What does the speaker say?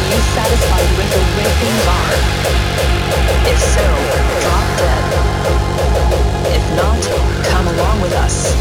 you satisfied with the way things are? If so, drop dead. If not, come along with us.